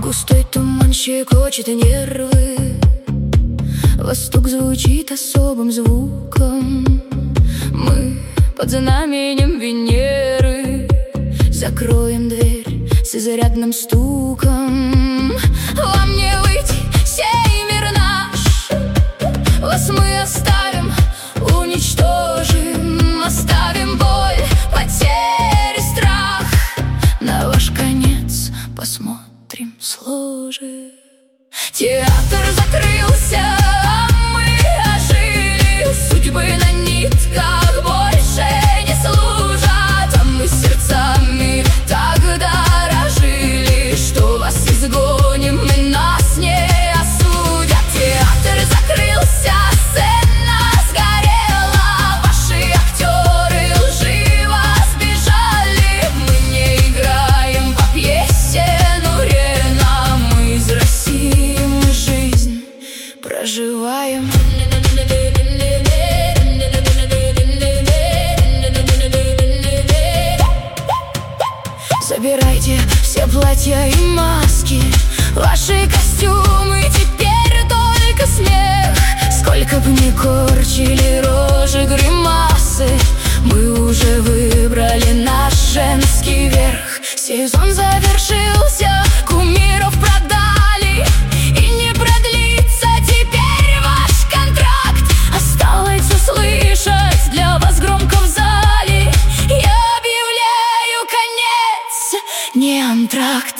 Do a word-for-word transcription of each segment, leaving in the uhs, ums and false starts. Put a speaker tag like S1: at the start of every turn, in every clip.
S1: Густой туман щекочет нервы, восток звучит особым звуком. Мы под знаменем Венеры закроем дверь с изрядным стуком. Вам не выйти, сей мир наш, вас мы оставим, уничтожим, оставим боль, потери, страх. На ваш конец посмотрим, сложим. Театр закрылся, а мы ожили. Судьбы на нитках больше не служат, а мы сердцами так дорожили, что вас изгоним, и нас не осудят. Театр закрылся, сцена сгорела, ваши актеры лживо сбежали. Мы не играем по пьесе Нурена, мы из России, мы жизнь проживаем. Забирайте все платья и маски, ваши костюмы, теперь только смех. Сколько бы ни корчили рожи гримасы, мы уже выбрали наш женский верх. Сезон завершился, кумиров продали, и не продлится теперь ваш контракт. Осталось услышать для вас громко в зале: я объявляю конец, не антракт.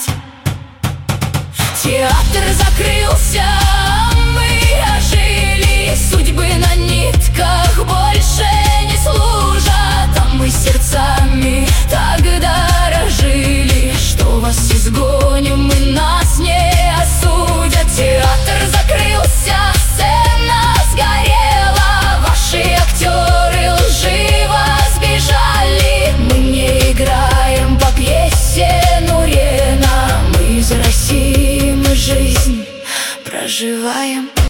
S1: Театр закрылся, а мы ожили. Судьбы на нитках больше не служат, а мы сердцами так дорожили, что вас изгоним, и нас не осудят. Театр закрылся, сцена сгорела, ваши актеры лживо сбежали. Мы не играем по пьесе Нурена, мы из России, мы жизнь проживаем.